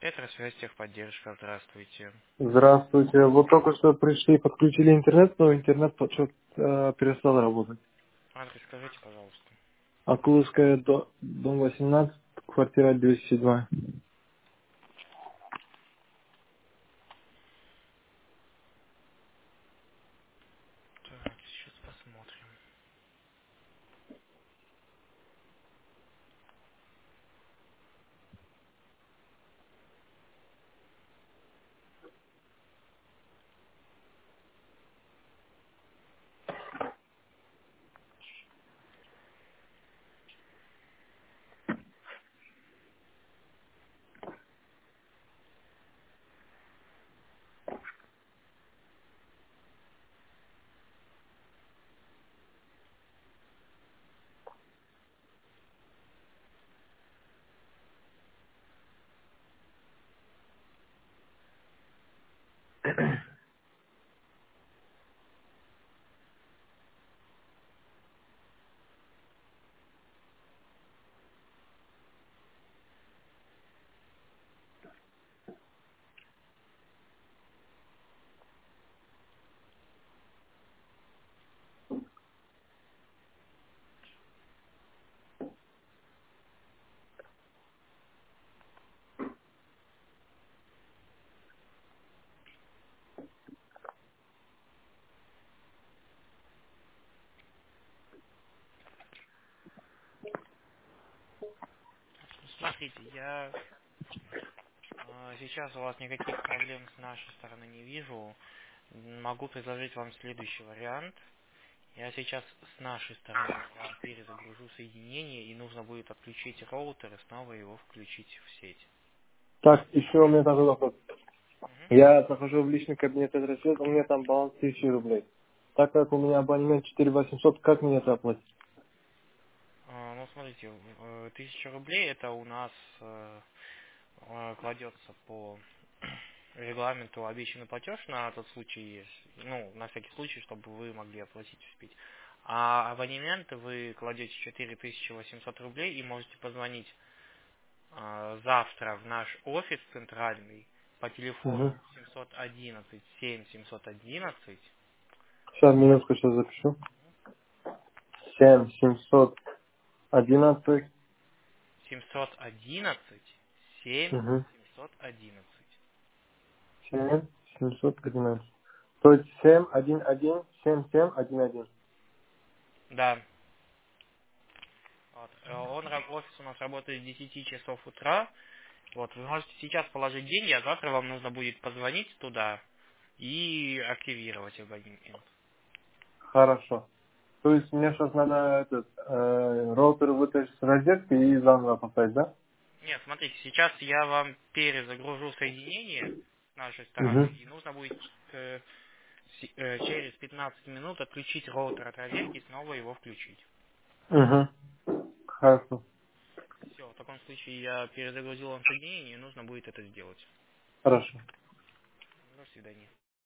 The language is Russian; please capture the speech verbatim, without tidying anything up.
Это связь техподдержка. Здравствуйте. Здравствуйте. Вот только что пришли, подключили интернет, но интернет что-то э, перестал работать. Адрес скажите, пожалуйста. Акуловская, до- дом восемнадцать, квартира двести два. Так, сейчас посмотрим. Ну, смотрите, я э, сейчас у вас никаких проблем с нашей стороны не вижу. Могу предложить вам следующий вариант. Я сейчас с нашей стороны вам перезагружу соединение, и нужно будет отключить роутер и снова его включить в сеть. Так, еще у меня такой вопрос. Мгм. Я захожу в личный кабинет рассчет, у меня там баланс тысяча рублей. Так как у меня абонемент четыре тысячи восемьсот, как мне это оплатить? А, Ну, смотрите, э, тысяча рублей это у нас э, э, кладется по регламенту обещанный платеж на тот случай, если- ну, на всякий случай, чтобы вы могли оплатить успеть. А абонементы вы кладете четыре тысячи восемьсот рублей и можете позвонить э, завтра в наш офис центральный по Угу. телефону семьсот одиннадцать семь семьсот одиннадцать Сейчас, минутку, сейчас запишу. семь семьсот одиннадцать. семьсот одиннадцать семь Угу. семьсот одиннадцать. семь семьсот одиннадцать. То есть семь один один семь семь один один. Да. Вот. Э, Он, ра- офис у нас работает с десяти часов утра. Вот, вы можете сейчас положить деньги, а завтра вам нужно будет позвонить туда и активировать абонемент. Хорошо. То есть мне сейчас надо этот э, роутер вытащить с розетки и заново поставить, да? Нет, смотрите, сейчас я вам перезагружу соединение с нашей стороны, Угу. и нужно будет э, си- э, через пятнадцать минут отключить роутер от розетки и снова его включить. Угу. Хорошо. Все, в таком случае я перезагрузил вам соединение, и нужно будет это сделать. Хорошо. До свидания.